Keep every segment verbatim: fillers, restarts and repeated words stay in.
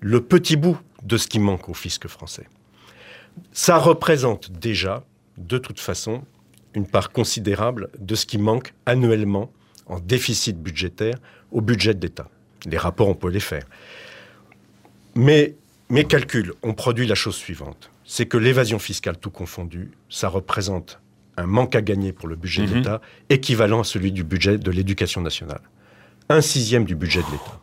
le petit bout de ce qui manque au fisc français. Ça représente déjà, de toute façon, une part considérable de ce qui manque annuellement en déficit budgétaire au budget de l'État. Les rapports, on peut les faire. Mais mes calculs ont produit la chose suivante. C'est que l'évasion fiscale, tout confondu, ça représente un manque à gagner pour le budget mmh. de l'État équivalent à celui du budget de l'éducation nationale. Un sixième du budget de l'État.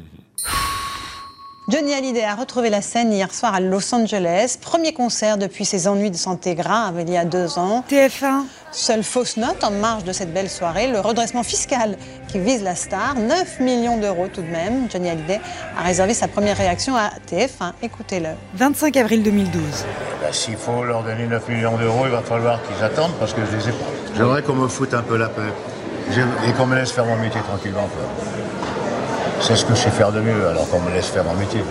Johnny Hallyday a retrouvé la scène hier soir à Los Angeles. Premier concert depuis ses ennuis de santé graves il y a deux ans. T F un. Seule fausse note en marge de cette belle soirée, le redressement fiscal qui vise la star. neuf millions d'euros tout de même. Johnny Hallyday a réservé sa première réaction à T F un. Écoutez-le. vingt-cinq avril deux mille douze. Eh ben, s'il faut leur donner neuf millions d'euros, il va falloir qu'ils attendent parce que je les ai pas. J'aimerais qu'on me foute un peu la paix et qu'on me laisse faire mon métier tranquillement. C'est ce que je sais faire de mieux, alors qu'on me laisse faire mon métier.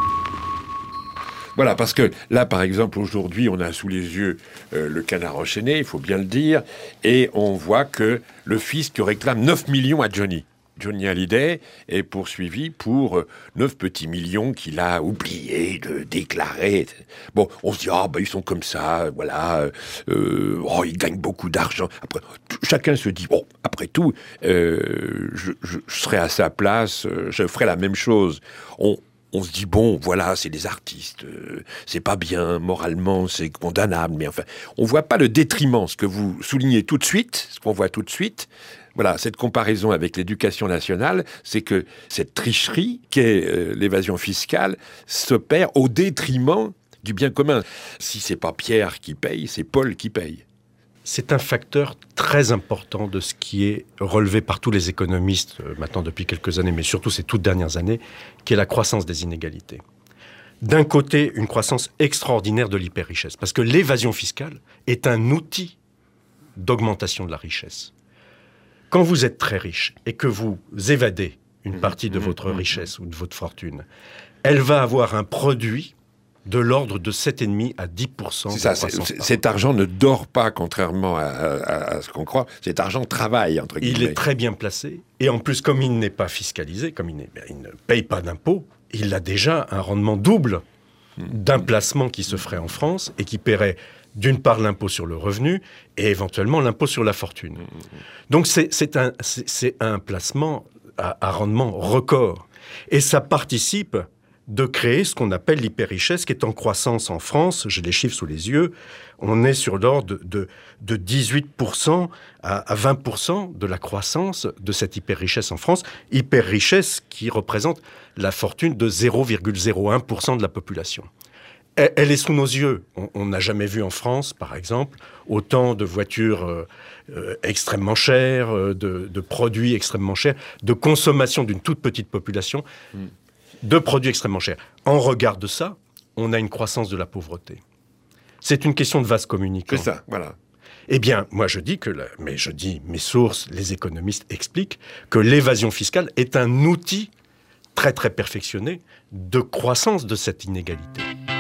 Voilà, parce que là, par exemple, aujourd'hui, on a sous les yeux euh, le canard enchaîné, il faut bien le dire, et on voit que le fisc réclame neuf millions à Johnny. Johnny Hallyday est poursuivi pour euh, neuf petits millions qu'il a oublié de déclarer. Bon, on se dit, ah, oh, bah, ils sont comme ça, voilà, euh, oh, ils gagnent beaucoup d'argent. Après, t- chacun se dit, bon, après tout, euh, je, je, je serais à sa place, euh, je ferais la même chose. On, on se dit, bon, voilà, c'est des artistes, euh, c'est pas bien, moralement, c'est condamnable, mais enfin, on voit pas le détriment, ce que vous soulignez tout de suite, ce qu'on voit tout de suite. Voilà, cette comparaison avec l'éducation nationale, c'est que cette tricherie qu'est euh, l'évasion fiscale s'opère au détriment du bien commun. Si c'est pas Pierre qui paye, c'est Paul qui paye. C'est un facteur très important de ce qui est relevé par tous les économistes, euh, maintenant depuis quelques années, mais surtout ces toutes dernières années, qui est la croissance des inégalités. D'un côté, une croissance extraordinaire de l'hyper-richesse, parce que l'évasion fiscale est un outil d'augmentation de la richesse. Quand vous êtes très riche et que vous évadez une partie de votre richesse ou de votre fortune, elle va avoir un produit de l'ordre de sept virgule cinq à dix pour cent. C'est ça, c'est, c'est, cet argent ne dort pas, contrairement à, à, à ce qu'on croit. Cet argent travaille, entre guillemets. Il est très bien placé. Et en plus, comme il n'est pas fiscalisé, comme il, n'est, il ne paye pas d'impôts, il a déjà un rendement double d'un placement qui se ferait en France et qui paierait d'une part l'impôt sur le revenu et éventuellement l'impôt sur la fortune. Donc c'est, c'est, un, c'est, c'est un placement à, à rendement record. Et ça participe de créer ce qu'on appelle l'hyper-richesse qui est en croissance en France. J'ai les chiffres sous les yeux. On est sur l'ordre de, de, de dix-huit pour cent à, à vingt pour cent de la croissance de cette hyper-richesse en France. Hyper-richesse qui représente la fortune de zéro virgule zéro un pour cent de la population. Elle est sous nos yeux. On n'a jamais vu en France, par exemple, autant de voitures euh, euh, extrêmement chères, euh, de, de produits extrêmement chers, de consommation d'une toute petite population, mm. de produits extrêmement chers. En regard de ça, on a une croissance de la pauvreté. C'est une question de vase communicant. C'est ça, voilà. Eh bien, moi je dis que, la, mais je dis, mes sources, les économistes expliquent que l'évasion fiscale est un outil très très perfectionné de croissance de cette inégalité.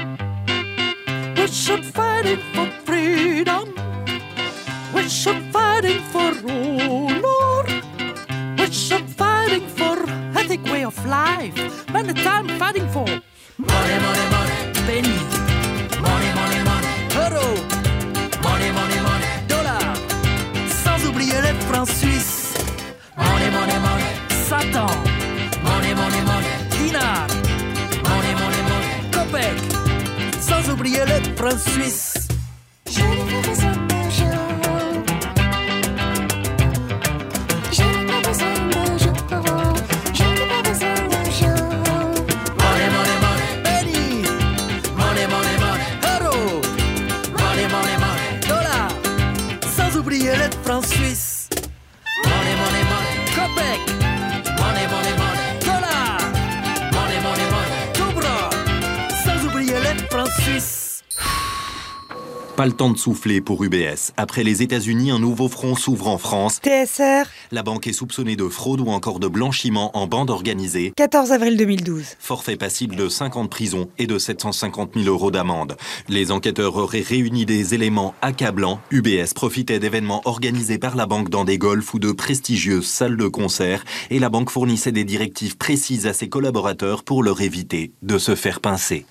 We should fight for freedom. We should fight for rule. We should fight for ethic way of life. When the time fighting for money, money, money, penny, money, money, money, euro, money, money, money, dollar. Sans oublier les francs suisses. Money, money, money, Satan. Money, money, money, dinar. Money, money, money, copec. Sans oublier les francs suisses. Je n'ai pas besoin d'argent. Je n'ai pas besoin d'argent. Je n'ai pas besoin d'argent. Money, money, money, penny. Money, money, money, euro. Money, money, money, dollar. Sans oublier les francs suisses. Money, money, money, copec. Money, money, money, dollar. Money, money, money, cobra. Sans oublier les francs suisses. Pas le temps de souffler pour U B S. Après les États-Unis, un nouveau front s'ouvre en France. T S R. La banque est soupçonnée de fraude ou encore de blanchiment en bande organisée. quatorze avril deux mille douze. Forfait passible de cinq ans de prison et de sept cent cinquante mille euros d'amende. Les enquêteurs auraient réuni des éléments accablants. U B S profitait d'événements organisés par la banque dans des golfs ou de prestigieuses salles de concert. Et la banque fournissait des directives précises à ses collaborateurs pour leur éviter de se faire pincer.